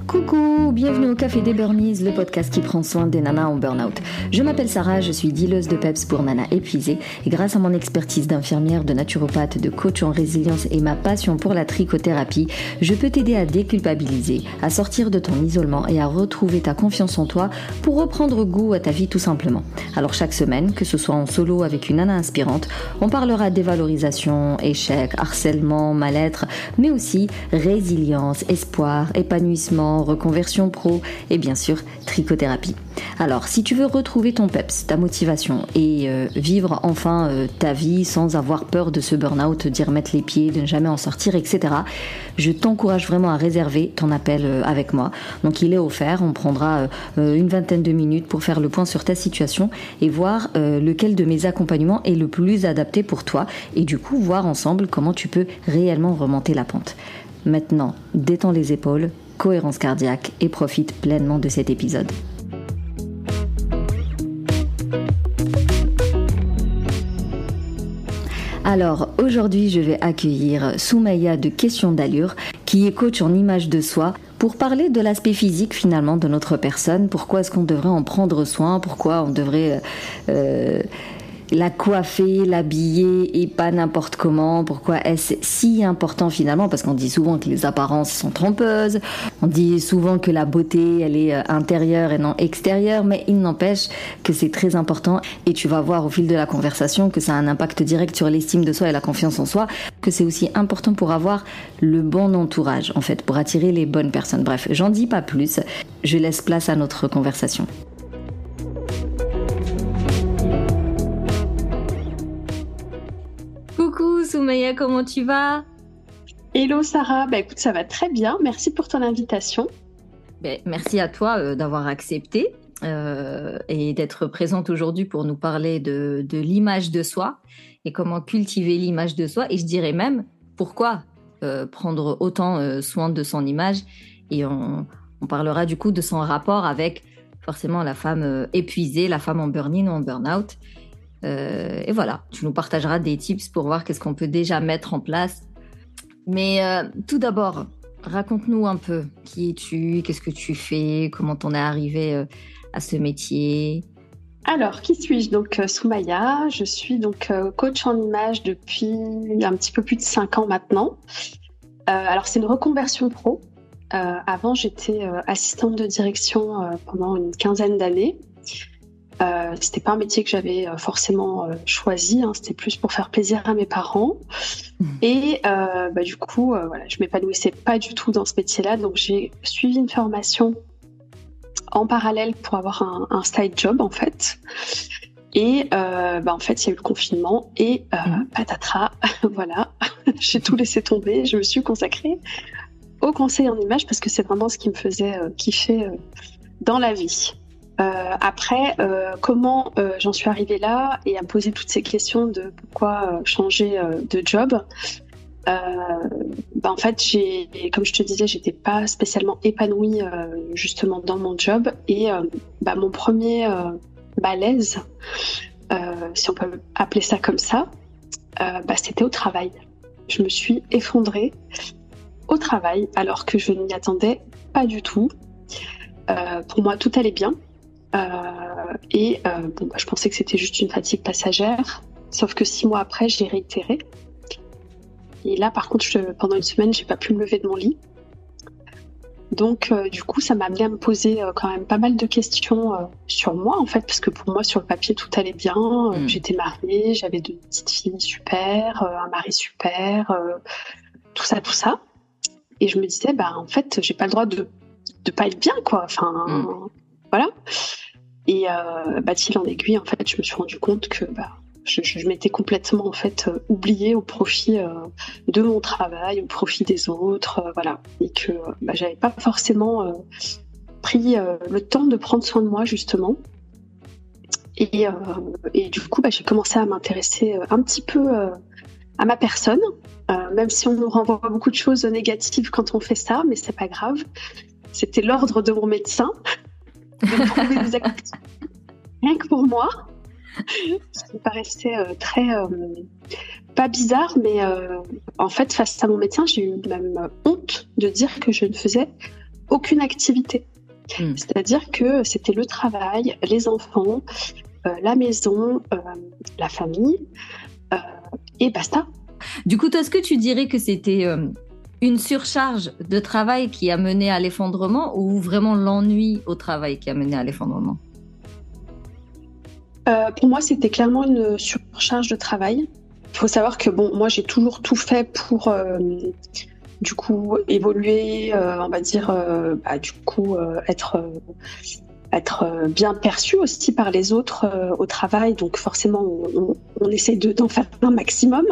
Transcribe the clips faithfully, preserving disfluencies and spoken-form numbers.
Coucou, bienvenue au Café des Burnies, le podcast qui prend soin des nanas en burn-out. Je m'appelle Sarah, je suis dealeuse de peps pour nanas épuisées et grâce à mon expertise d'infirmière, de naturopathe, de coach en résilience et ma passion pour la trichothérapie, je peux t'aider à déculpabiliser, à sortir de ton isolement et à retrouver ta confiance en toi pour reprendre goût à ta vie tout simplement. Alors chaque semaine, que ce soit en solo avec une nana inspirante, on parlera dévalorisation, échec, harcèlement, mal-être, mais aussi résilience, espoir, épanouissement, reconversion pro et bien sûr trichothérapie. Alors si tu veux retrouver ton peps, ta motivation et euh, vivre enfin euh, ta vie sans avoir peur de ce burn-out, d'y remettre les pieds, de ne jamais en sortir, et cetera, je t'encourage vraiment à réserver ton appel euh, avec moi. Donc il est offert, on prendra euh, une vingtaine de minutes pour faire le point sur ta situation et voir euh, lequel de mes accompagnements est le plus adapté pour toi et du coup voir ensemble comment tu peux réellement remonter la pente. Maintenant, détends les épaules, cohérence cardiaque et profite pleinement de cet épisode. Alors aujourd'hui je vais accueillir Soumaïa de Question d'Allure qui est coach en image de soi pour parler de l'aspect physique finalement de notre personne. Pourquoi est-ce qu'on devrait en prendre soin, pourquoi on devrait euh, la coiffer, l'habiller et pas n'importe comment, pourquoi est-ce si important finalement, parce qu'on dit souvent que les apparences sont trompeuses, on dit souvent que la beauté elle est intérieure et non extérieure, mais il n'empêche que c'est très important et tu vas voir au fil de la conversation que ça a un impact direct sur l'estime de soi et la confiance en soi, que c'est aussi important pour avoir le bon entourage en fait, pour attirer les bonnes personnes. Bref, j'en dis pas plus, je laisse place à notre conversation. Coucou Soumaïa, comment tu vas? Hello Sarah, bah écoute ça va très bien, merci pour ton invitation. Ben, merci à toi euh, d'avoir accepté euh, et d'être présente aujourd'hui pour nous parler de, de l'image de soi et comment cultiver l'image de soi et je dirais même pourquoi euh, prendre autant euh, soin de son image et on, on parlera du coup de son rapport avec forcément la femme euh, épuisée, la femme en burn-in ou en burn-out. Euh, et voilà, tu nous partageras des tips pour voir qu'est-ce qu'on peut déjà mettre en place. Mais euh, tout d'abord, raconte-nous un peu qui es-tu, qu'est-ce que tu fais, comment t'en es arrivé euh, à ce métier. Alors, qui suis-je? Donc euh, Soumaïa, je suis donc euh, coach en image depuis un petit peu plus de cinq ans maintenant. Euh, alors c'est une reconversion pro. Euh, avant j'étais euh, assistante de direction euh, pendant une quinzaine d'années. Euh, c'était pas un métier que j'avais euh, forcément euh, choisi, hein, c'était plus pour faire plaisir à mes parents. Mmh. Et euh, bah, du coup, euh, voilà, je m'épanouissais pas du tout dans ce métier-là, donc j'ai suivi une formation en parallèle pour avoir un, un side job en fait. Et euh, bah, en fait, il y a eu le confinement et euh, mmh. patatras, voilà, j'ai tout laissé tomber. Je me suis consacrée au conseil en image parce que c'est vraiment ce qui me faisait euh, kiffer euh, dans la vie. Euh, après, euh, comment euh, j'en suis arrivée là et à me poser toutes ces questions de pourquoi euh, changer euh, de job. Euh, bah en fait, j'ai, comme je te disais, j'étais pas spécialement épanouie euh, justement dans mon job et euh, bah, mon premier euh, malaise, euh, si on peut appeler ça comme ça, euh, bah, c'était au travail. Je me suis effondrée au travail alors que je n'y attendais pas du tout. Euh, pour moi, tout allait bien. Euh, et euh, bon, bah, je pensais que c'était juste une fatigue passagère, sauf que six mois après, j'ai réitéré. Et là, par contre, je, pendant une semaine, j'ai pas pu me lever de mon lit. Donc, euh, du coup, ça m'a amené à me poser euh, quand même pas mal de questions euh, sur moi, en fait, parce que pour moi, sur le papier, tout allait bien. Euh, mmh. J'étais mariée, j'avais deux petites filles super, euh, un mari super, euh, tout ça, tout ça. Et je me disais, bah, en fait, j'ai pas le droit de de pas être bien, quoi. Enfin, mmh. voilà. Et euh, bah, de fil en aiguille, en fait, je me suis rendu compte que bah, je, je m'étais complètement en fait euh, oubliée au profit euh, de mon travail, au profit des autres, euh, voilà, et que bah, j'avais pas forcément euh, pris euh, le temps de prendre soin de moi justement. Et, euh, et du coup, bah, j'ai commencé à m'intéresser un petit peu euh, à ma personne, euh, même si on nous renvoie beaucoup de choses négatives quand on fait ça, mais c'est pas grave. C'était l'ordre de mon médecin de trouver des activités rien que pour moi. Ça me paraissait euh, très euh, pas bizarre, mais euh, en fait face à mon médecin, j'ai eu même honte de dire que je ne faisais aucune activité. Mmh. C'est-à-dire que c'était le travail, les enfants, euh, la maison, euh, la famille, euh, et basta. Du coup, toi, est-ce que tu dirais que c'était euh, une surcharge de travail qui a mené à l'effondrement ou vraiment l'ennui au travail qui a mené à l'effondrement ? Euh, pour moi, c'était clairement une surcharge de travail. Il faut savoir que bon, moi, j'ai toujours tout fait pour, euh, du coup, évoluer, euh, on va dire, euh, bah, du coup, euh, être, euh, être bien perçu aussi par les autres euh, au travail. Donc, forcément, on, on, on essaie de, d'en faire un maximum.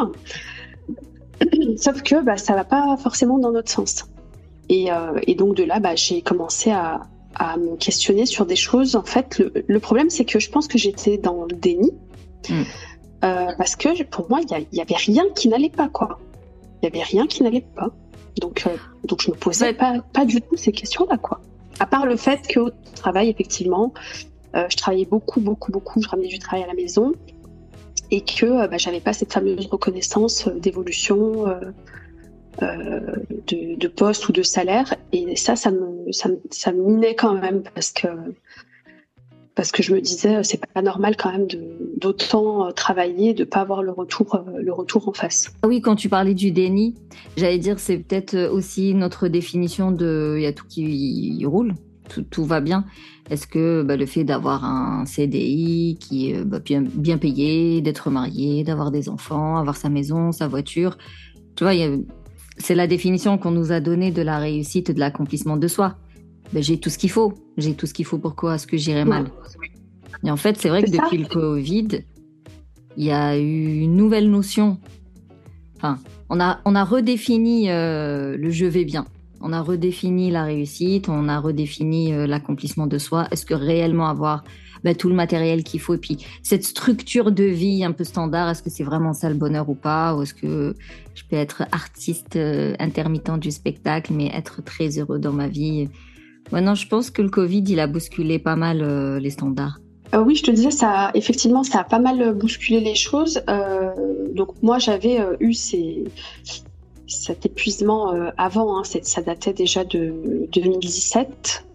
Sauf que bah, ça va pas forcément dans notre sens. Et, euh, et donc, de là, bah, j'ai commencé à à me questionner sur des choses. En fait, le, le problème, c'est que je pense que j'étais dans le déni. Mmh. Euh, parce que pour moi, il y, y avait rien qui n'allait pas, quoi. Il y avait rien qui n'allait pas. Donc, euh, donc je me posais ouais. pas, pas du tout ces questions-là, quoi. À part le fait qu'au travail, effectivement, euh, je travaillais beaucoup, beaucoup, beaucoup. Je ramenais du travail à la maison et que euh, bah, j'avais pas cette fameuse reconnaissance euh, d'évolution. Euh, Euh, de, de poste ou de salaire, et ça ça me, ça me ça me minait quand même parce que parce que je me disais c'est pas normal quand même de, d'autant travailler, de pas avoir le retour le retour en face. Oui, quand tu parlais du déni, j'allais dire c'est peut-être aussi notre définition de il y a tout qui roule, tout, tout va bien. Est-ce que bah, le fait d'avoir un C D I qui est bah, bien bien payé, d'être marié, d'avoir des enfants, avoir sa maison, sa voiture, tu vois, il y a c'est la définition qu'on nous a donnée de la réussite et de l'accomplissement de soi. Ben, j'ai tout ce qu'il faut. J'ai tout ce qu'il faut. Pourquoi est-ce que j'irais mal ? Et en fait, c'est vrai c'est que depuis ça. le Covid, il y a eu une nouvelle notion. Enfin, on a, on a redéfini euh, le « je vais bien ». On a redéfini la réussite, on a redéfini euh, l'accomplissement de soi. Est-ce que réellement avoir ben, tout le matériel qu'il faut et puis cette structure de vie un peu standard, est-ce que c'est vraiment ça le bonheur ou pas ? Ou est-ce que je peux être artiste euh, intermittent du spectacle mais être très heureux dans ma vie ? Maintenant, je pense que le Covid, il a bousculé pas mal euh, les standards. Euh, oui, je te disais, ça, effectivement, ça a pas mal bousculé les choses. Euh, donc moi, j'avais euh, eu ces... cet épuisement euh, avant, hein, ça datait déjà de deux mille dix-sept.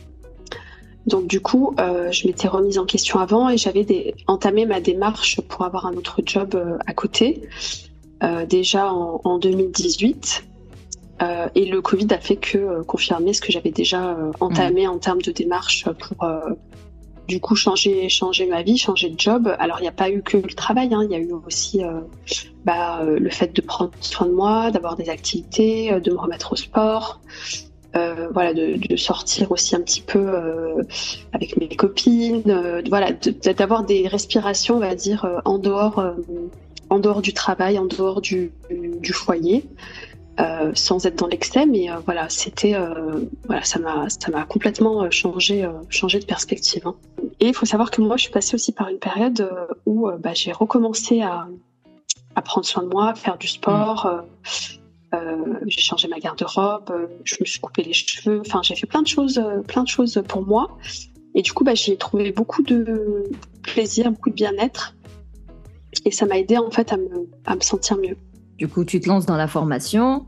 Donc du coup, euh, je m'étais remise en question avant et j'avais des, entamé ma démarche pour avoir un autre job euh, à côté, euh, déjà en, en deux mille dix-huit. Euh, et le Covid a fait que euh, confirmer ce que j'avais déjà euh, entamé mmh. en termes de démarche pour euh, du coup changer, changer ma vie, changer de job. Alors il n'y a pas eu que le travail, hein, il y a eu aussi euh, bah, euh, le fait de prendre soin de moi, d'avoir des activités, euh, de me remettre au sport. Euh, voilà, de, de sortir aussi un petit peu euh, avec mes copines, euh, voilà, de, d'avoir des respirations, on va dire, euh, en dehors, euh, en dehors du travail, en dehors du, du foyer, euh, sans être dans l'excès, mais euh, voilà, c'était, euh, voilà, ça m'a, ça m'a complètement changé, euh, changé de perspective. Hein. Et il faut savoir que moi, je suis passée aussi par une période euh, où euh, bah, j'ai recommencé à, à prendre soin de moi, à faire du sport. Euh, Euh, j'ai changé ma garde-robe, euh, je me suis coupé les cheveux, enfin j'ai fait plein de choses, euh, plein de choses pour moi. Et du coup, bah, j'y ai trouvé beaucoup de plaisir, beaucoup de bien-être. Et ça m'a aidé en fait à me, à me sentir mieux. Du coup, tu te lances dans la formation.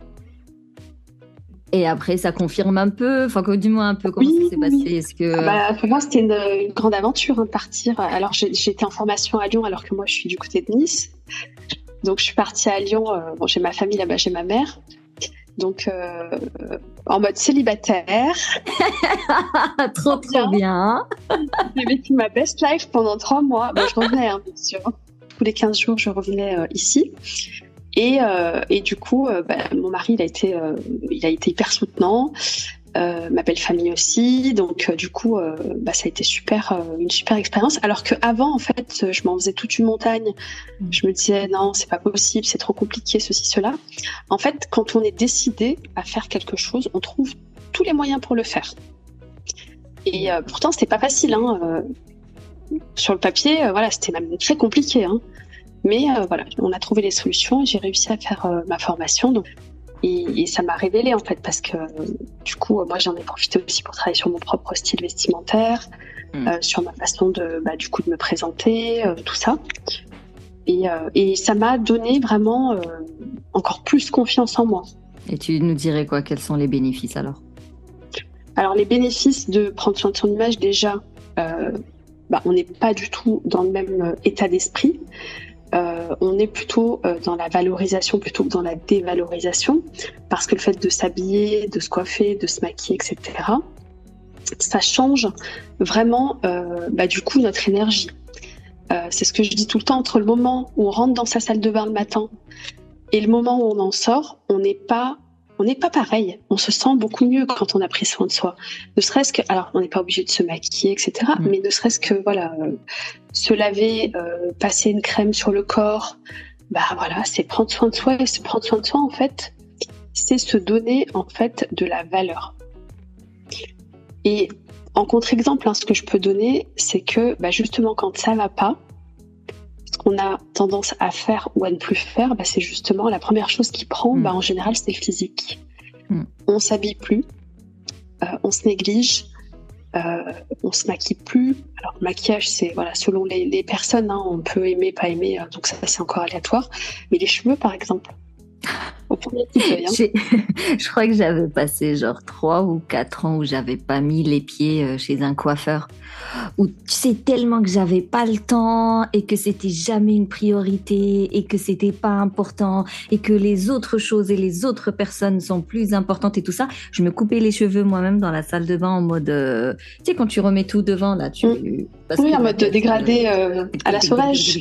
Et après, ça confirme un peu, enfin, du moins un peu comment oui, ça s'est passé. Oui. Est-ce que... ah bah, pour moi, c'était une, une grande aventure hein, de partir. Alors, j'ai, j'étais en formation à Lyon, alors que moi, je suis du côté de Nice. Donc, je suis partie à Lyon. Euh, bon, j'ai ma famille là-bas, j'ai ma mère. Donc, euh, en mode célibataire. trop, trop bien. J'ai vécu ma best life pendant trois mois. Bon, je revenais, hein, bien sûr. Tous les quinze jours, je revenais euh, ici. Et, euh, et du coup, euh, bah, mon mari, il a été, euh, il a été hyper soutenant. Euh, ma belle famille aussi, donc euh, du coup, euh, bah, ça a été super, euh, une super expérience. Alors que avant, en fait, je m'en faisais toute une montagne. Je me disais non, c'est pas possible, c'est trop compliqué, ceci, cela. En fait, quand on est décidé à faire quelque chose, on trouve tous les moyens pour le faire. Et euh, pourtant, c'était pas facile. Hein, euh, sur le papier, euh, voilà, c'était même très compliqué. Hein. Mais euh, voilà, on a trouvé les solutions et j'ai réussi à faire euh, ma formation. Donc, Et, et ça m'a révélé en fait parce que euh, du coup moi j'en ai profité aussi pour travailler sur mon propre style vestimentaire, mmh. euh, sur ma façon de bah, du coup de me présenter, euh, tout ça. Et, euh, et ça m'a donné vraiment euh, encore plus confiance en moi. Et tu nous dirais quoi ? Quels sont les bénéfices alors ? Alors, les bénéfices de prendre soin de son image, déjà, euh, bah, on n'est pas du tout dans le même état d'esprit. Euh, on est plutôt euh, dans la valorisation plutôt que dans la dévalorisation, parce que le fait de s'habiller, de se coiffer, de se maquiller, et cetera, ça change vraiment, euh, bah, du coup, notre énergie. Euh, c'est ce que je dis tout le temps, entre le moment où on rentre dans sa salle de bain le matin et le moment où on en sort, on n'est pas, on n'est pas pareil. On se sent beaucoup mieux quand on a pris soin de soi. Ne serait-ce que, alors on n'est pas obligé de se maquiller, et cetera. Mmh. Mais ne serait-ce que, voilà, euh, se laver, euh, passer une crème sur le corps, bah voilà, c'est prendre soin de soi. Et se prendre soin de soi, en fait, c'est se donner en fait de la valeur. Et en contre-exemple, hein, ce que je peux donner, c'est que bah, justement quand ça va pas, ce qu'on a tendance à faire ou à ne plus faire, bah, c'est justement la première chose qui prend, mmh. bah, en général, c'est le physique. Mmh. On s'habille plus, euh, on se néglige, euh, on se maquille plus. Alors le maquillage, c'est voilà, selon les, les personnes, hein, on peut aimer, pas aimer, euh, donc ça c'est encore aléatoire. Mais les cheveux, par exemple. Au premier coup d'œil, hein. Je crois que j'avais passé genre trois ou quatre ans où j'avais pas mis les pieds chez un coiffeur. Où tu sais tellement que j'avais pas le temps et que c'était jamais une priorité et que c'était pas important et que les autres choses et les autres personnes sont plus importantes et tout ça. Je me coupais les cheveux moi-même dans la salle de bain en mode, euh, tu sais quand tu remets tout devant là, tu. Mmh. Oui, en mode de dégradé euh, à la sauvage.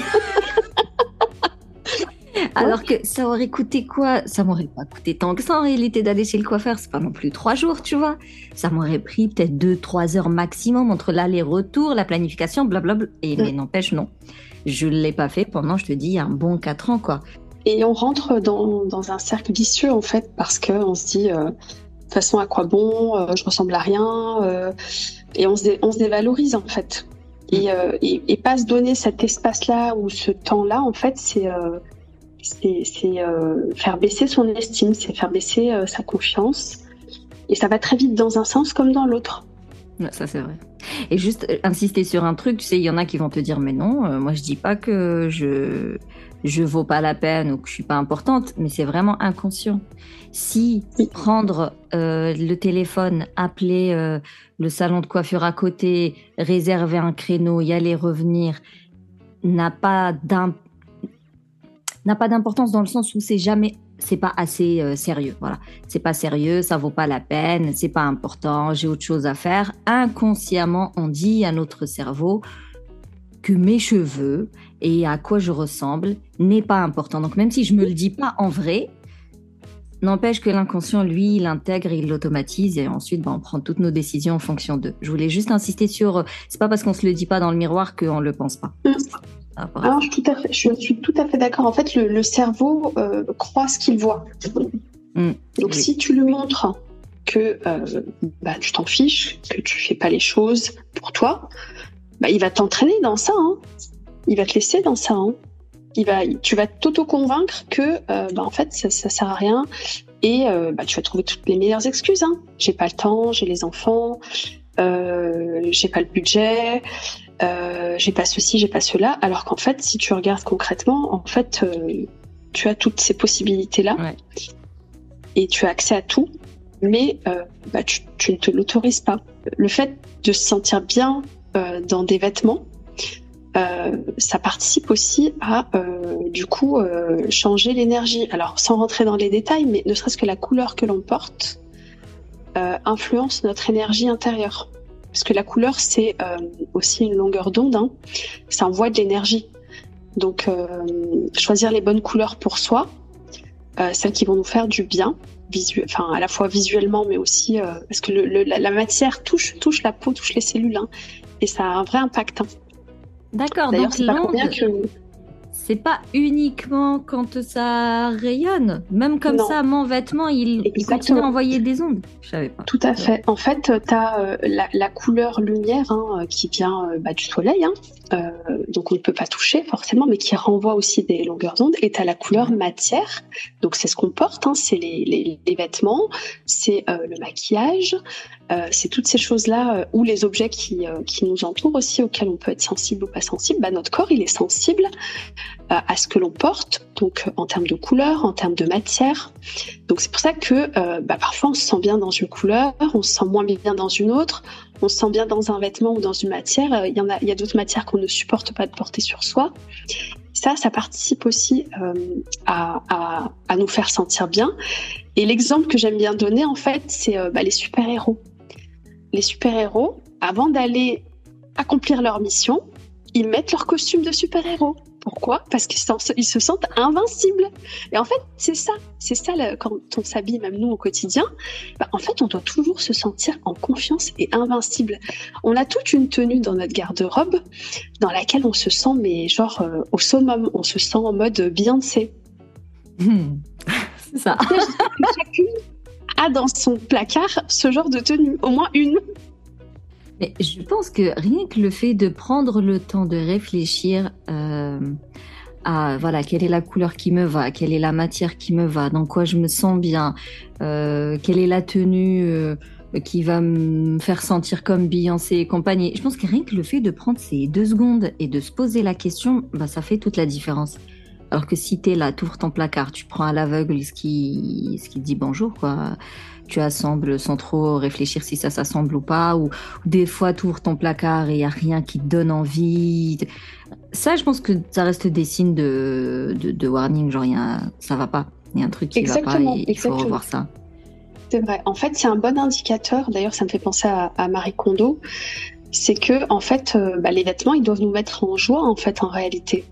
Alors que ça aurait coûté quoi? Ça m'aurait pas coûté tant que ça en réalité d'aller chez le coiffeur. C'est pas non plus trois jours, tu vois. Ça m'aurait pris peut-être deux, trois heures maximum entre l'aller-retour, la planification, blablabla. Et mais n'empêche, non. Je l'ai pas fait pendant, je te dis, un bon quatre ans, quoi. Et on rentre dans, dans un cercle vicieux, en fait, parce qu'on se dit, euh, de toute façon, à quoi bon? euh, Je ressemble à rien. Euh, et on se, dé, on se dévalorise, en fait. Et, euh, et, et pas se donner cet espace-là ou ce temps-là, en fait, c'est... Euh, c'est, c'est euh, faire baisser son estime, c'est faire baisser euh, sa confiance. Et ça va très vite dans un sens comme dans l'autre. Ouais, ça, c'est vrai. Et juste euh, insister sur un truc, tu sais, il y en a qui vont te dire, mais non, euh, moi, je dis pas que je je vaux pas la peine ou que je suis pas importante, mais c'est vraiment inconscient. Si oui. prendre euh, le téléphone, appeler euh, le salon de coiffure à côté, réserver un créneau, y aller, revenir, n'a pas d'importance, n'a pas d'importance dans le sens où c'est jamais, c'est pas assez euh, sérieux, voilà. C'est pas sérieux, ça vaut pas la peine, c'est pas important, j'ai autre chose à faire. Inconsciemment, on dit à notre cerveau que mes cheveux et à quoi je ressemble n'est pas important. Donc même si je me le dis pas en vrai, n'empêche que l'inconscient, lui, il l'intègre, il l'automatise et ensuite, ben, on prend toutes nos décisions en fonction d'eux. Je voulais juste insister sur, euh, c'est pas parce qu'on se le dit pas dans le miroir qu'on le pense pas. Mmh. Ah, Alors, je, tout à fait, je suis tout à fait d'accord. En fait, le, le cerveau euh, croit ce qu'il voit. Mmh, Donc, oui. si tu lui montres que euh, bah, tu t'en fiches, que tu fais pas les choses pour toi, bah, il va t'entraîner dans ça. Hein. Il va te laisser dans ça. Hein. Il va, tu vas t'auto-convaincre que euh, bah, en fait, ça, ça sert à rien et euh, bah, tu vas trouver toutes les meilleures excuses. Hein. J'ai pas le temps, j'ai les enfants, euh, j'ai pas le budget. Euh, j'ai pas ceci, j'ai pas cela, alors qu'en fait, si tu regardes concrètement, en fait, euh, tu as toutes ces possibilités-là ouais. et tu as accès à tout, mais euh, bah, tu, tu ne te l'autorises pas. Le fait de se sentir bien euh, dans des vêtements, euh, ça participe aussi à, euh, du coup, euh, changer l'énergie. Alors, sans rentrer dans les détails, mais ne serait-ce que la couleur que l'on porte euh, influence notre énergie intérieure. Parce que la couleur, c'est euh, aussi une longueur d'onde, hein. Ça envoie de l'énergie. Donc, euh, choisir les bonnes couleurs pour soi, euh, celles qui vont nous faire du bien, visu- enfin, à la fois visuellement, mais aussi euh, parce que le, le, la, la matière touche, touche la peau, touche les cellules, hein, et ça a un vrai impact. Hein. D'accord, D'ailleurs, donc c'est pas combien que... c'est pas uniquement quand ça rayonne. Même comme non. ça, mon vêtement, il, il continue à envoyer des ondes. Je savais pas. Tout à fait. En fait, tu as euh, la, la couleur lumière hein, qui vient euh, bah, du soleil, hein, euh, donc on ne peut pas toucher forcément, mais qui renvoie aussi des longueurs d'onde. Et tu as la couleur mmh. matière, donc c'est ce qu'on porte, hein, c'est les, les, les vêtements, c'est euh, le maquillage, euh, c'est toutes ces choses-là, euh, ou les objets qui, euh, qui nous entourent aussi, auxquels on peut être sensible ou pas sensible. Bah, notre corps, il est sensible euh, à ce que l'on porte, donc en termes de couleur, en termes de matière. Donc c'est pour ça que euh, bah, parfois on se sent bien dans une couleur, on se sent moins bien dans une autre, on se sent bien dans un vêtement ou dans une matière. Il y en a, il y a d'autres matières qu'on ne supporte pas de porter sur soi. Ça, ça participe aussi euh, à, à, à nous faire sentir bien. Et l'exemple que j'aime bien donner, en fait, c'est euh, bah, les super-héros. Les super-héros, avant d'aller accomplir leur mission, ils mettent leur costume de super-héros. Pourquoi ? Parce qu'ils ils se sentent invincibles. Et en fait, c'est ça. C'est ça, le, quand on s'habille, même nous, au quotidien, bah, en fait, on doit toujours se sentir en confiance et invincible. On a toute une tenue dans notre garde-robe dans laquelle on se sent, mais genre, euh, au summum. On se sent en mode Beyoncé. Mmh. C'est ça. Chacune a dans son placard ce genre de tenue, au moins une. Mais je pense que rien que le fait de prendre le temps de réfléchir euh, à voilà quelle est la couleur qui me va, quelle est la matière qui me va, dans quoi je me sens bien, euh, quelle est la tenue euh, qui va me faire sentir comme Beyoncé et compagnie. Je pense que rien que le fait de prendre ces deux secondes et de se poser la question, bah, ça fait toute la différence. Alors que si t'es là, t'ouvres ton placard, tu prends à l'aveugle ce qui, ce qui te dit bonjour, quoi. Tu assembles sans trop réfléchir si ça s'assemble ou pas, ou, ou des fois tu ouvres ton placard et il n'y a rien qui te donne envie. Ça, je pense que ça reste des signes de, de, de warning, genre y a, ça va pas, il y a un truc qui exactement, va pas et il faut revoir ça. C'est vrai, en fait c'est un bon indicateur, d'ailleurs ça me fait penser à, à Marie Kondo, c'est que en fait euh, bah, les vêtements ils doivent nous mettre en joie en fait en réalité.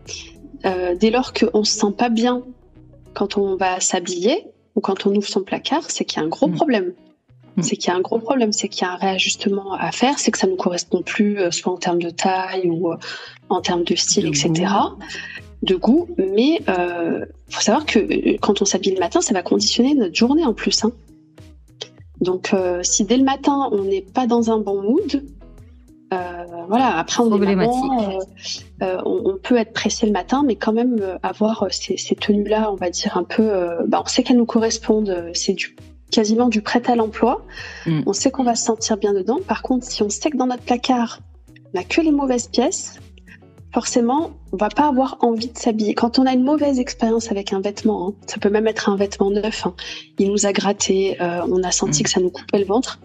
Euh, dès lors qu'on se sent pas bien quand on va s'habiller, ou quand on ouvre son placard, c'est qu'il y a un gros mmh. problème. Mmh. C'est qu'il y a un gros problème, c'est qu'il y a un réajustement à faire, c'est que ça ne nous correspond plus, euh, soit en termes de taille ou euh, en termes de style, de et cetera. Goût. De goût, mais il euh, faut savoir que euh, quand on s'habille le matin, ça va conditionner notre journée en plus. Hein. Donc euh, si dès le matin, on n'est pas dans un bon mood, euh, voilà, après on est maman, euh, euh, on, on peut être pressé le matin, mais quand même euh, avoir ces, ces tenues-là, on va dire un peu, euh, bah, on sait qu'elles nous correspondent, c'est du, quasiment du prêt à l'emploi, mm. on sait qu'on va se sentir bien dedans. Par contre, si on sait que dans notre placard, on n'a que les mauvaises pièces, forcément, on va pas avoir envie de s'habiller. Quand on a une mauvaise expérience avec un vêtement, hein, ça peut même être un vêtement neuf, hein, il nous a gratté, euh, on a senti mm. que ça nous coupait le ventre,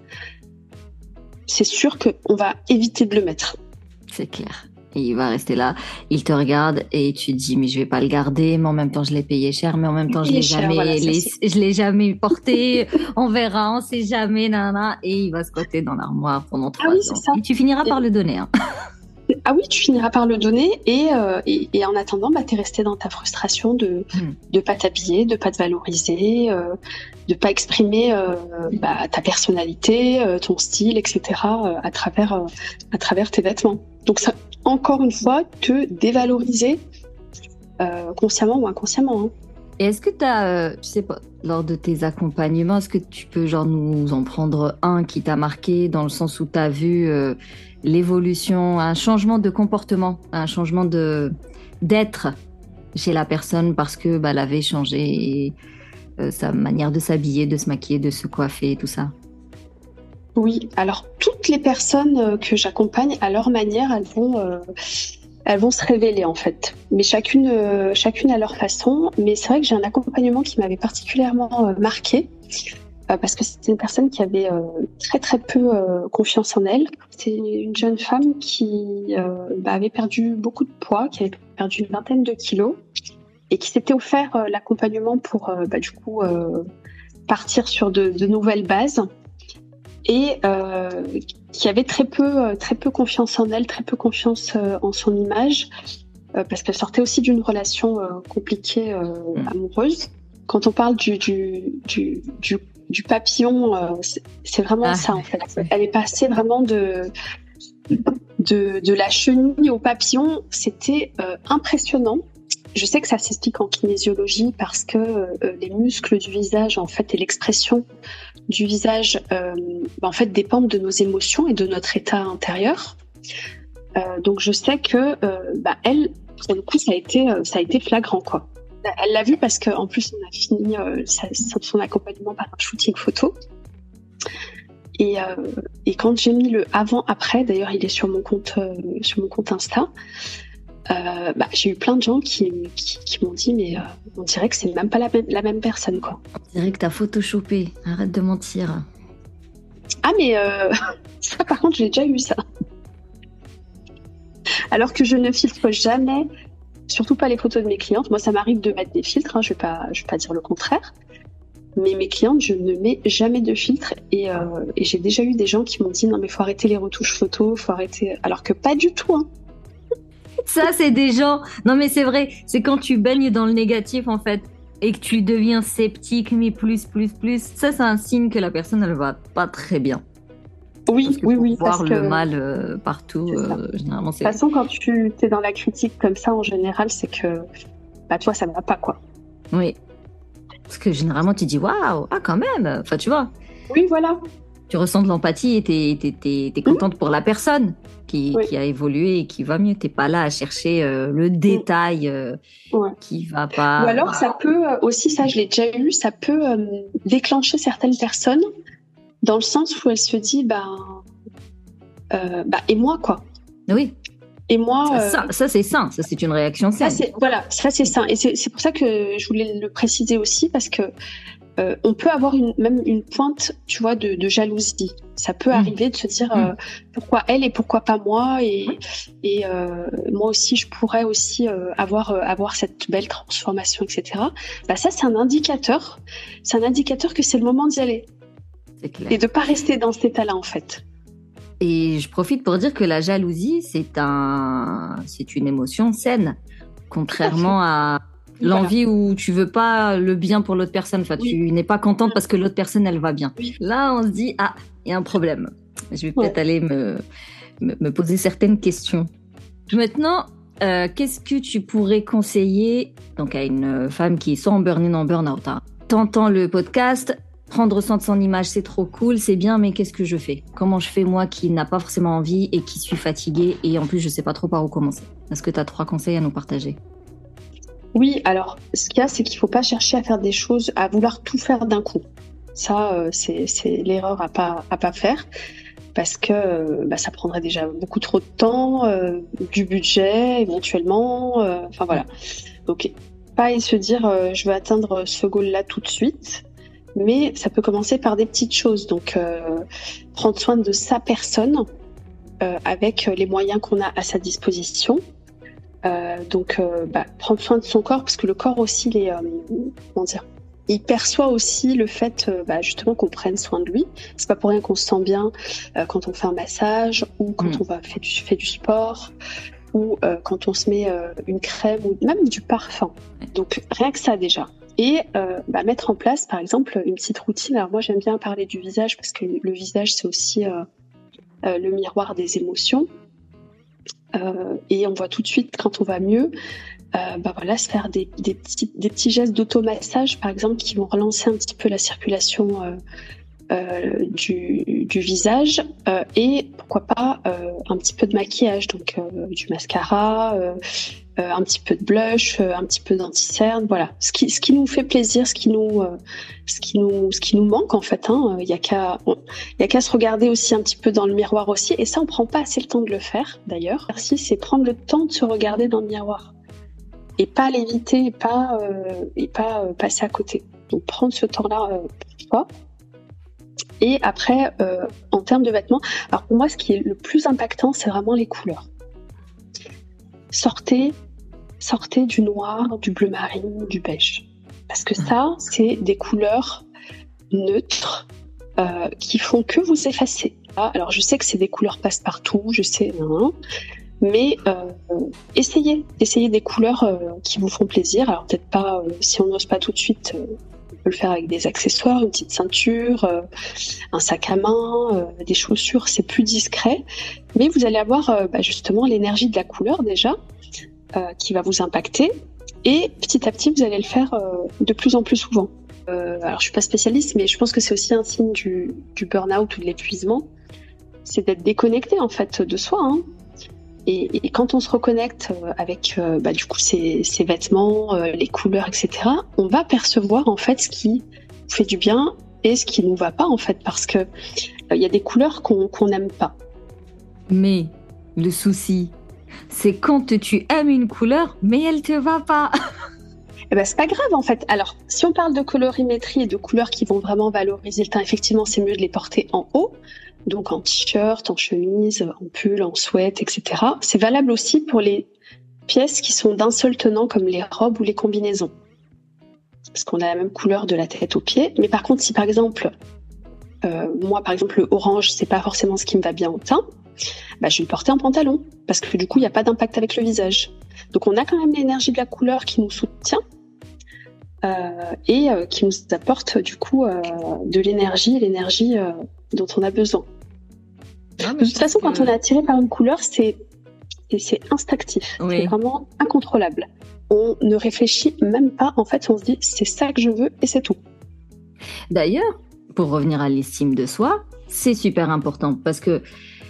c'est sûr qu'on va éviter de le mettre. C'est clair. Et il va rester là, il te regarde et tu te dis mais je vais pas le garder, mais en même temps je l'ai payé cher, mais en même temps je l'ai cher, jamais, voilà, les, je l'ai jamais porté, on verra, on sait jamais, nana, et il va squatter dans l'armoire pendant trois ah oui, ans. C'est ça. Et tu finiras et... par le donner. Hein. Ah oui, tu finiras par le donner et, euh, et, et en attendant, bah, t'es resté dans ta frustration de mm. de pas t'habiller, de pas te valoriser, euh, de pas exprimer euh, bah, ta personnalité, euh, ton style, et cetera euh, à travers euh, à travers tes vêtements. Donc ça, encore une fois, te dévaloriser euh, consciemment ou inconsciemment. Hein. Et est-ce que tu as, euh, je sais pas, lors de tes accompagnements, est-ce que tu peux genre nous en prendre un qui t'a marqué dans le sens où tu as vu euh, l'évolution, un changement de comportement, un changement de d'être chez la personne parce que bah, elle avait changé euh, sa manière de s'habiller, de se maquiller, de se coiffer, tout ça? Oui, alors toutes les personnes que j'accompagne, à leur manière, elles vont, euh, elles vont se révéler en fait. Mais chacune, euh, chacune à leur façon. Mais c'est vrai que j'ai un accompagnement qui m'avait particulièrement euh, marquée euh, parce que c'était une personne qui avait euh, très très peu euh, confiance en elle. C'est une jeune femme qui euh, bah, avait perdu beaucoup de poids, qui avait perdu une vingtaine de kilos et qui s'était offert euh, l'accompagnement pour euh, bah, du coup euh, partir sur de, de nouvelles bases. Et euh, qui avait très peu, très peu confiance en elle, très peu confiance euh, en son image, euh, parce qu'elle sortait aussi d'une relation euh, compliquée euh, mmh. amoureuse. Quand on parle du, du, du, du, du papillon, euh, c'est, c'est vraiment ah, ça en fait. Elle est passée vraiment de, de, de la chenille au papillon, c'était euh, impressionnant. Je sais que ça s'explique en kinésiologie parce que euh, les muscles du visage en fait et l'expression du visage euh, en fait dépendent de nos émotions et de notre état intérieur. Euh, donc je sais que euh, bah, elle, pour le coup, ça a été euh, ça a été flagrant quoi. Elle l'a vu parce que en plus on a fini euh, sa, son accompagnement par un shooting photo. Et, euh, et quand j'ai mis le avant après, d'ailleurs il est sur mon compte euh, sur mon compte Insta. euh, bah, j'ai eu plein de gens qui, qui, qui m'ont dit mais euh, on dirait que c'est même pas la même, la même personne, quoi. On dirait que t'as photoshopé. Arrête de mentir. Ah mais euh, ça par contre j'ai déjà eu ça. Alors que je ne filtre jamais, surtout pas les photos de mes clientes. Moi ça m'arrive de mettre des filtres, hein, je vais pas, je vais pas dire le contraire. Mais mes clientes, je ne mets jamais de filtre et, euh, et j'ai déjà eu des gens qui m'ont dit non mais faut arrêter les retouches photos, faut arrêter. Alors que pas du tout. Hein. Ça, c'est des gens. Non, mais c'est vrai. C'est quand tu baignes dans le négatif, en fait, et que tu deviens sceptique, mais plus, plus, plus. Ça, c'est un signe que la personne, elle va pas très bien. Oui, parce que oui, pour oui. voir parce le que... mal euh, partout, euh, généralement, c'est. De toute façon, quand tu es dans la critique comme ça, en général, c'est que bah toi, ça ne va pas, quoi. Oui. Parce que généralement, tu dis waouh, ah, quand même. Enfin, tu vois. Oui, voilà. Tu ressens de l'empathie et t'es, t'es, t'es, t'es contente mmh. pour la personne qui, oui. qui a évolué et qui va mieux. T'es pas là à chercher euh, le détail euh, ouais. qui va pas. Ou alors, ça peut aussi, ça je l'ai déjà eu, ça peut euh, déclencher certaines personnes dans le sens où elles se disent, bah, euh, bah et moi, quoi. Oui. Et moi, ça, euh, ça, ça c'est sain, ça c'est une réaction saine. Ça, c'est, voilà, ça c'est sain. Et c'est, c'est pour ça que je voulais le préciser aussi, parce que Euh, on peut avoir une, même une pointe, tu vois, de, de jalousie. Ça peut mmh. arriver de se dire euh, pourquoi elle et pourquoi pas moi, et, et euh, moi aussi je pourrais aussi euh, avoir euh, avoir cette belle transformation, et cetera. Bah ça c'est un indicateur, c'est un indicateur que c'est le moment d'y aller. C'est clair. Et de pas rester dans cet état-là en fait. Et je profite pour dire que la jalousie c'est un, c'est une émotion saine, contrairement à l'envie voilà. où tu veux pas le bien pour l'autre personne, enfin, oui. tu n'es pas contente parce que l'autre personne elle va bien. Oui. Là, on se dit ah, il y a un problème. Je vais peut-être ouais. aller me, me me poser certaines questions. Maintenant, euh, qu'est-ce que tu pourrais conseiller donc à une femme qui est soit en burn-in, en burn-out, hein. T'entends le podcast, prendre soin de son image, c'est trop cool, c'est bien, mais qu'est-ce que je fais ? Comment je fais moi qui n'a pas forcément envie et qui suis fatiguée et en plus je sais pas trop par où commencer ? Est-ce que tu as trois conseils à nous partager ? Oui, alors ce qu'il y a, c'est qu'il ne faut pas chercher à faire des choses, à vouloir tout faire d'un coup. Ça, euh, c'est, c'est l'erreur à pas à pas faire, parce que euh, bah, ça prendrait déjà beaucoup trop de temps, euh, du budget éventuellement. Euh, enfin voilà. Donc pas et se dire euh, je veux atteindre ce goal-là tout de suite, mais ça peut commencer par des petites choses. Donc euh, prendre soin de sa personne euh, avec les moyens qu'on a à sa disposition. Euh, donc, euh, bah, prendre soin de son corps, parce que le corps aussi, il est, euh, comment dire, il perçoit aussi le fait, euh, bah, justement, qu'on prenne soin de lui. C'est pas pour rien qu'on se sent bien euh, quand on fait un massage ou quand mmh. on va fait du, fait du sport ou euh, quand on se met euh, une crème ou même du parfum. Donc, rien que ça déjà. Et euh, bah, mettre en place, par exemple, une petite routine. Alors moi, j'aime bien parler du visage parce que le visage, c'est aussi euh, euh, le miroir des émotions. Euh, et on voit tout de suite quand on va mieux, euh, bah voilà, se faire des, des, petits, des petits gestes d'automassage, par exemple, qui vont relancer un petit peu la circulation euh, euh, du, du visage, euh, et pourquoi pas euh, un petit peu de maquillage, donc euh, du mascara, euh, euh, un petit peu de blush, euh, un petit peu d'anti-cerne, voilà, ce qui, ce qui nous fait plaisir, ce qui nous, euh, ce qui nous, ce qui nous manque en fait. Hein. Il y a qu'à, il y a qu'à se regarder aussi un petit peu dans le miroir aussi, et ça on prend pas assez le temps de le faire d'ailleurs. Merci, c'est prendre le temps de se regarder dans le miroir et pas l'éviter et pas euh, et pas euh, passer à côté. Donc prendre ce temps-là euh, pour soi. Et après, euh, en termes de vêtements, alors pour moi, ce qui est le plus impactant, c'est vraiment les couleurs. Sortez, sortez du noir, du bleu marine, du beige. Parce que ça, c'est des couleurs neutres euh, qui font que vous effacer. Ah, alors, je sais que c'est des couleurs passe-partout, je sais, hein, mais euh, essayez, essayez des couleurs euh, qui vous font plaisir. Alors, peut-être pas, euh, si on n'ose pas tout de suite... Euh, on peut le faire avec des accessoires, une petite ceinture, euh, un sac à main, euh, des chaussures, c'est plus discret. Mais vous allez avoir euh, bah, justement l'énergie de la couleur déjà, euh, qui va vous impacter. Et petit à petit, vous allez le faire euh, de plus en plus souvent. Euh, alors, je suis pas spécialiste, mais je pense que c'est aussi un signe du, du burn-out ou de l'épuisement. C'est d'être déconnecté en fait de soi. Hein. Et, et quand on se reconnecte avec euh, bah, du coup ces, ces vêtements, euh, les couleurs, et cetera, on va percevoir en fait ce qui nous fait du bien et ce qui nous va pas en fait, parce que il euh, y a des couleurs qu'on qu'on n'aime pas. Mais le souci, c'est quand tu aimes une couleur, mais elle te va pas. Eh ben, c'est pas grave en fait. Alors, si on parle de colorimétrie et de couleurs qui vont vraiment valoriser le teint, effectivement, c'est mieux de les porter en haut, donc en t-shirt, en chemise, en pull, en sweat, et cetera. C'est valable aussi pour les pièces qui sont d'un seul tenant, comme les robes ou les combinaisons, parce qu'on a la même couleur de la tête aux pieds. Mais par contre, si par exemple, euh, moi par exemple, le orange, c'est pas forcément ce qui me va bien au teint, bah, je vais le porter en pantalon, parce que du coup, il n'y a pas d'impact avec le visage. Donc, on a quand même l'énergie de la couleur qui nous soutient euh, et euh, qui nous apporte du coup euh, de l'énergie, l'énergie euh, dont on a besoin. Ah, de toute façon, que... quand on est attiré par une couleur, c'est, c'est, c'est instinctif, oui. C'est vraiment incontrôlable. On ne réfléchit même pas, en fait, on se dit c'est ça que je veux et c'est tout. D'ailleurs, pour revenir à l'estime de soi, c'est super important parce que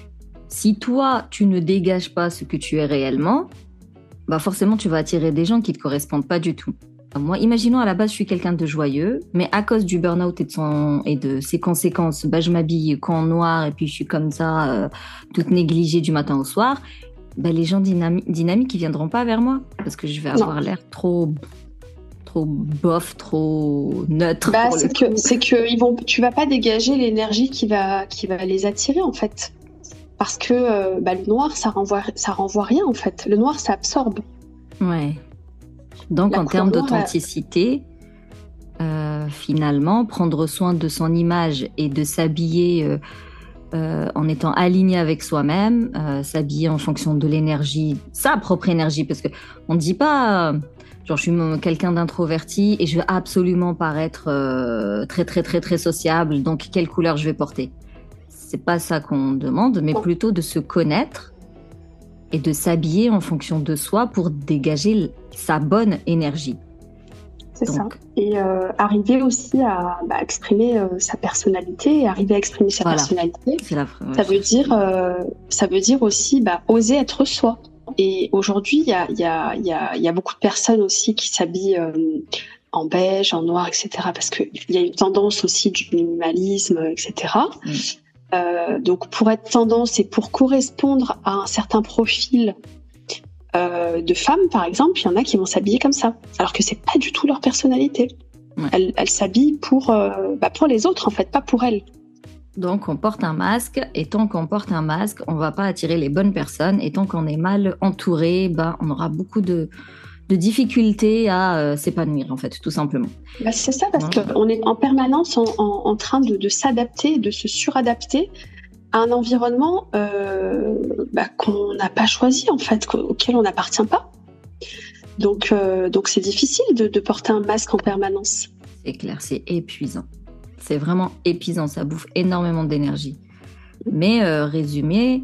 si toi, tu ne dégages pas ce que tu es réellement, bah forcément, tu vas attirer des gens qui ne te correspondent pas du tout. Moi, imaginons à la base, je suis quelqu'un de joyeux, mais à cause du burn-out et de, son, et de ses conséquences, bah, je m'habille qu'en noir et puis je suis comme ça, euh, toute négligée du matin au soir, bah, les gens dynami- dynamiques, ils ne viendront pas vers moi parce que je vais avoir non. l'air trop... trop bof, trop neutre. Bah, c'est que, c'est que ils vont, tu vas pas dégager l'énergie qui va, qui va les attirer, en fait. Parce que euh, bah, le noir, ça renvoie, ça renvoie rien, en fait. Le noir, ça absorbe. Ouais. Donc, la en termes d'authenticité, a... euh, finalement, prendre soin de son image et de s'habiller euh, euh, en étant aligné avec soi-même, euh, s'habiller en fonction de l'énergie, sa propre énergie, parce qu'on ne dit pas... Euh, genre, je suis quelqu'un d'introverti et je veux absolument paraître euh, très, très, très, très sociable. Donc, quelle couleur je vais porter ? C'est pas ça qu'on demande, mais plutôt de se connaître et de s'habiller en fonction de soi pour dégager sa bonne énergie. C'est Donc, ça. Et euh, arriver aussi à bah, exprimer euh, sa personnalité. Et arriver à exprimer sa voilà. personnalité, C'est la... ouais, ça, veut dire, euh, ça veut dire aussi bah, oser être soi. Et aujourd'hui, il y a, y, a, y, a, y a beaucoup de personnes aussi qui s'habillent euh, en beige, en noir, et cetera. Parce qu'il y a une tendance aussi du minimalisme, et cetera. Mm. Euh, donc, pour être tendance et pour correspondre à un certain profil euh, de femmes, par exemple, il y en a qui vont s'habiller comme ça, alors que c'est pas du tout leur personnalité. Ouais. Elles, elles s'habillent pour, euh, bah, pour les autres, en fait, pas pour elles. Donc, on porte un masque, et tant qu'on porte un masque, on va pas attirer les bonnes personnes, et tant qu'on est mal entouré, bah, on aura beaucoup de, de difficultés à euh, s'épanouir, en fait, tout simplement. Bah, c'est ça, parce ouais. qu'on est en permanence en, en, en train de, de s'adapter, de se suradapter à un environnement euh, bah, qu'on n'a pas choisi, en fait, auquel on n'appartient pas. Donc, euh, donc c'est difficile de, de porter un masque en permanence. C'est clair, c'est épuisant. C'est vraiment épuisant, ça bouffe énormément d'énergie. Mais euh, résumé,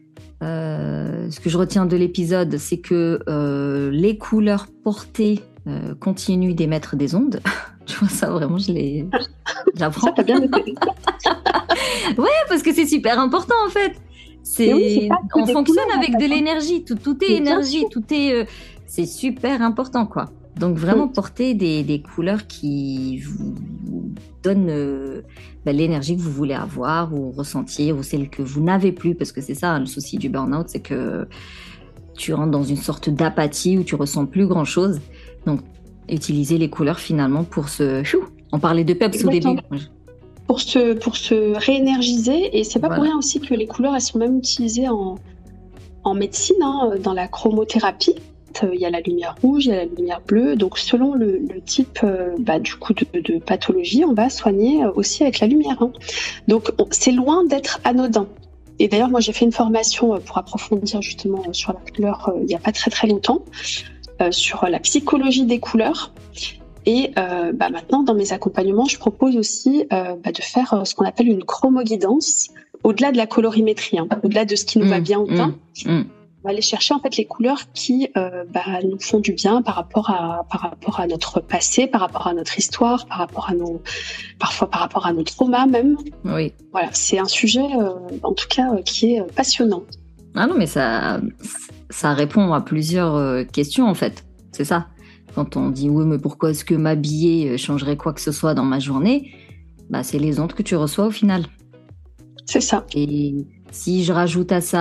euh, ce que je retiens de l'épisode, c'est que euh, les couleurs portées euh, continuent d'émettre des ondes. Tu vois ça, vraiment, je l'ai... J'apprends. Ça, t'as bien noté. Ouais, parce que c'est super important, en fait. C'est... Oui, c'est On fonctionne couleurs, avec en fait, de l'énergie. Tout, tout est mais énergie, tout est... Euh... C'est super important, quoi. Donc, vraiment, oui. porter des, des couleurs qui vous donnent euh, bah, l'énergie que vous voulez avoir ou ressentir, ou celle que vous n'avez plus, parce que c'est ça, hein, le souci du burn-out, c'est que tu rentres dans une sorte d'apathie où tu ressens plus grand-chose. Donc, utiliser les couleurs, finalement, pour se... Chou, on parlait de peps Exactement. Au début. Pour se, pour se réénergiser, et c'est pas voilà. pour rien aussi que les couleurs, elles sont même utilisées en, en médecine, hein, dans la chromothérapie. Il y a la lumière rouge, il y a la lumière bleue. Donc, selon le, le type euh, bah, du coup de, de pathologie, on va soigner aussi avec la lumière. Hein. Donc, on, c'est loin d'être anodin. Et d'ailleurs, moi, j'ai fait une formation pour approfondir justement sur la couleur euh, il n'y a pas très très longtemps, euh, sur la psychologie des couleurs. Et euh, bah, maintenant, dans mes accompagnements, je propose aussi euh, bah, de faire euh, ce qu'on appelle une chromoguidance, au-delà de la colorimétrie, hein, au-delà de ce qui nous mmh, va bien au teint. Mmh, mmh. On va aller chercher en fait les couleurs qui euh, bah, nous font du bien par rapport à par rapport à notre passé, par rapport à notre histoire, par rapport à nos parfois par rapport à nos traumas même. Oui. Voilà, c'est un sujet euh, en tout cas euh, qui est passionnant. Ah non, mais ça ça répond à plusieurs euh, questions en fait. C'est ça. Quand on dit oui, mais pourquoi est-ce que m'habiller changerait quoi que ce soit dans ma journée ? Bah, c'est les ondes que tu reçois au final. C'est ça. Et si je rajoute à ça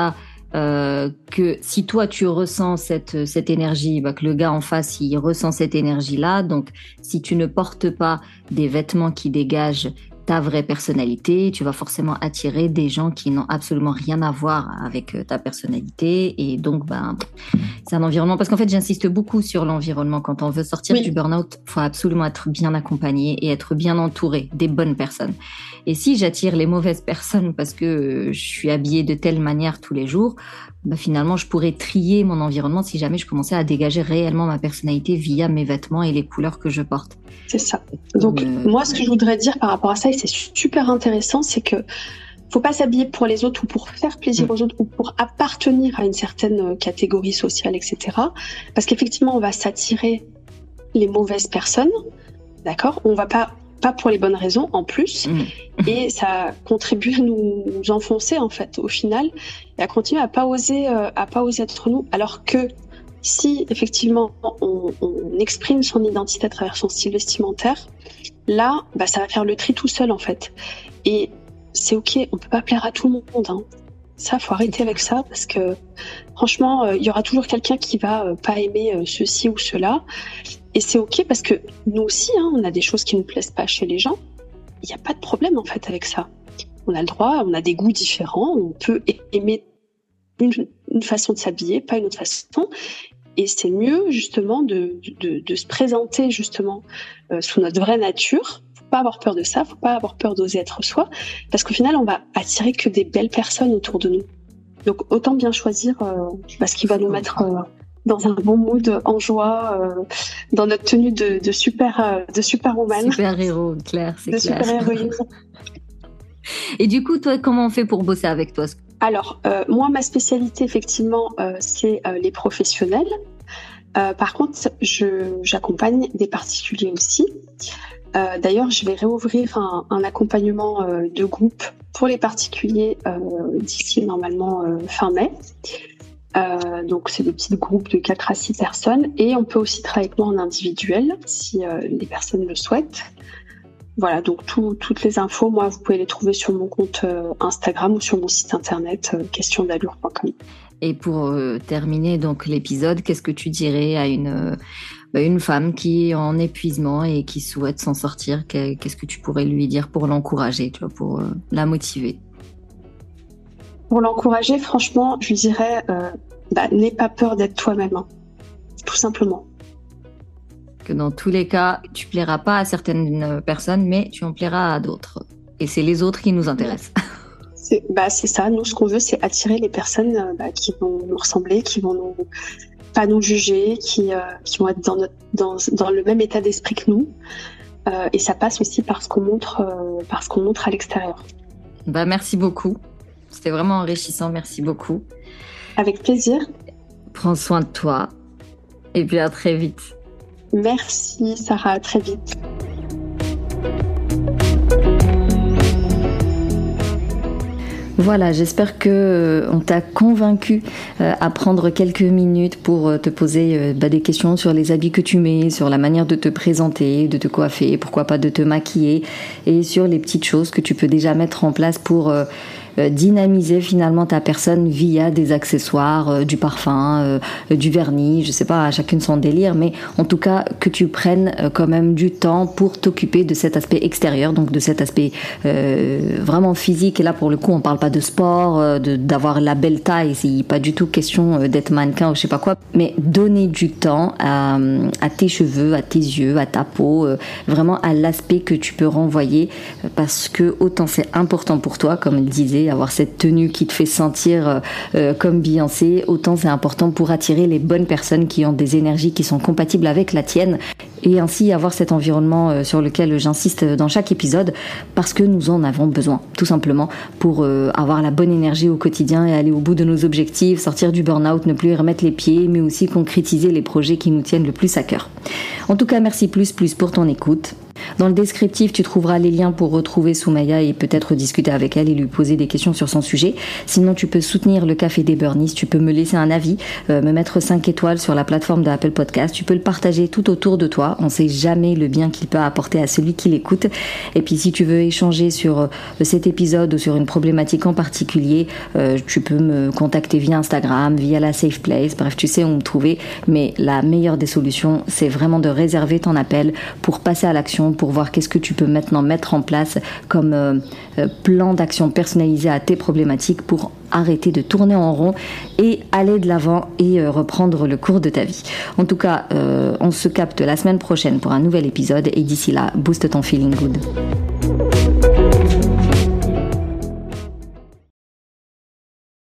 euh, que si toi tu ressens cette cette énergie, bah, que le gars en face il ressent cette énergie-là. Donc si tu ne portes pas des vêtements qui dégagent ta vraie personnalité, tu vas forcément attirer des gens qui n'ont absolument rien à voir avec ta personnalité. Et donc, ben, c'est un environnement... Parce qu'en fait, j'insiste beaucoup sur l'environnement. Quand on veut sortir oui. du burn-out, il faut absolument être bien accompagné et être bien entouré des bonnes personnes. Et si j'attire les mauvaises personnes parce que je suis habillée de telle manière tous les jours, ben, finalement, je pourrais trier mon environnement si jamais je commençais à dégager réellement ma personnalité via mes vêtements et les couleurs que je porte. C'est ça. Donc, euh... moi, ce que je voudrais dire par rapport à ça, et c'est super intéressant, c'est que faut pas s'habiller pour les autres ou pour faire plaisir mmh. aux autres ou pour appartenir à une certaine catégorie sociale, et cetera. Parce qu'effectivement, on va s'attirer les mauvaises personnes, d'accord ? On va pas pas pour les bonnes raisons en plus, mmh. et ça contribue à nous, nous enfoncer en fait au final et à continuer à pas oser euh, à pas oser être nous, alors que si effectivement on, on exprime son identité à travers son style vestimentaire, là, bah, ça va faire le tri tout seul en fait. Et c'est ok, on peut pas plaire à tout le monde. Hein. Ça, faut arrêter avec ça parce que franchement, il euh, y aura toujours quelqu'un qui va euh, pas aimer euh, ceci ou cela. Et c'est ok parce que nous aussi, hein, on a des choses qui nous plaisent pas chez les gens. Il n'y a pas de problème en fait avec ça. On a le droit, on a des goûts différents, on peut aimer une, une façon de s'habiller, pas une autre façon. Et c'est mieux justement de, de, de se présenter justement euh, sous notre vraie nature. Faut pas avoir peur de ça, faut pas avoir peur d'oser être soi, parce qu'au final on va attirer que des belles personnes autour de nous. Donc autant bien choisir euh, bah, ce qui va nous mettre euh, dans un bon mood, en joie, euh, dans notre tenue de, de super euh, de superwoman. Super héros, Claire, c'est de clair. De super héroïne. Et du coup, toi, comment on fait pour bosser avec toi ? Alors, euh, moi, ma spécialité, effectivement, euh, c'est euh, les professionnels. Euh, par contre, je, j'accompagne des particuliers aussi. Euh, d'ailleurs, je vais réouvrir un, un accompagnement euh, de groupe pour les particuliers euh, d'ici, normalement, euh, fin mai. Euh, donc, c'est des petits groupes de quatre à six personnes. Et on peut aussi travailler avec moi en individuel, si euh, les personnes le souhaitent. Voilà, donc tout, toutes les infos, moi, vous pouvez les trouver sur mon compte euh, Instagram ou sur mon site internet euh, question d'allure point com. Et pour euh, terminer donc l'épisode, qu'est-ce que tu dirais à une, euh, bah, une femme qui est en épuisement et qui souhaite s'en sortir ? Qu'est-ce que tu pourrais lui dire pour l'encourager, tu vois, pour euh, la motiver ? Pour l'encourager, franchement, je lui dirais, euh, bah, n'aie pas peur d'être toi-même, hein, tout simplement. Que dans tous les cas, tu plairas pas à certaines personnes, mais tu en plairas à d'autres. Et c'est les autres qui nous intéressent. C'est, bah, c'est ça. Nous, ce qu'on veut, c'est attirer les personnes bah, qui vont nous ressembler, qui vont nous, pas nous juger, qui, euh, qui vont être dans, notre, dans, dans le même état d'esprit que nous. Euh, et ça passe aussi par ce qu'on montre, euh, par ce qu'on montre à l'extérieur. Bah, merci beaucoup. C'était vraiment enrichissant. Merci beaucoup. Avec plaisir. Prends soin de toi. Et puis à très vite. Merci Sarah, à très vite. Voilà, j'espère que euh, on t'a convaincu euh, à prendre quelques minutes pour euh, te poser euh, bah, des questions sur les habits que tu mets, sur la manière de te présenter, de te coiffer, pourquoi pas de te maquiller, et sur les petites choses que tu peux déjà mettre en place pour euh, dynamiser finalement ta personne via des accessoires, euh, du parfum, euh, du vernis, je sais pas, à chacune son délire, mais en tout cas que tu prennes euh, quand même du temps pour t'occuper de cet aspect extérieur, donc de cet aspect euh, vraiment physique. Et là pour le coup on parle pas de sport, euh, de, d'avoir la belle taille, c'est pas du tout question d'être mannequin ou je sais pas quoi, mais donner du temps à, à tes cheveux, à tes yeux, à ta peau, euh, vraiment à l'aspect que tu peux renvoyer, parce que autant c'est important pour toi, comme il disait, avoir cette tenue qui te fait sentir euh, comme Beyoncé, autant c'est important pour attirer les bonnes personnes qui ont des énergies qui sont compatibles avec la tienne, et ainsi avoir cet environnement euh, sur lequel j'insiste dans chaque épisode, parce que nous en avons besoin, tout simplement, pour euh, avoir la bonne énergie au quotidien et aller au bout de nos objectifs, sortir du burn-out, ne plus y remettre les pieds, mais aussi concrétiser les projets qui nous tiennent le plus à cœur. En tout cas, merci plus plus pour ton écoute. Dans le descriptif, tu trouveras les liens pour retrouver Soumaya et peut-être discuter avec elle et lui poser des questions sur son sujet. Sinon, tu peux soutenir le Café des Burnies, tu peux me laisser un avis, euh, me mettre cinq étoiles sur la plateforme de Apple Podcast, tu peux le partager tout autour de toi. On ne sait jamais le bien qu'il peut apporter à celui qui l'écoute. Et puis si tu veux échanger sur euh, cet épisode ou sur une problématique en particulier, euh, tu peux me contacter via Instagram, via la Safe Place, bref, tu sais où me trouver. Mais la meilleure des solutions, c'est vraiment de réserver ton appel pour passer à l'action, pour voir qu'est-ce que tu peux maintenant mettre en place comme euh, euh, plan d'action personnalisé à tes problématiques pour arrêter de tourner en rond et aller de l'avant et euh, reprendre le cours de ta vie. En tout cas, euh, on se capte la semaine prochaine pour un nouvel épisode et d'ici là, booste ton feeling good.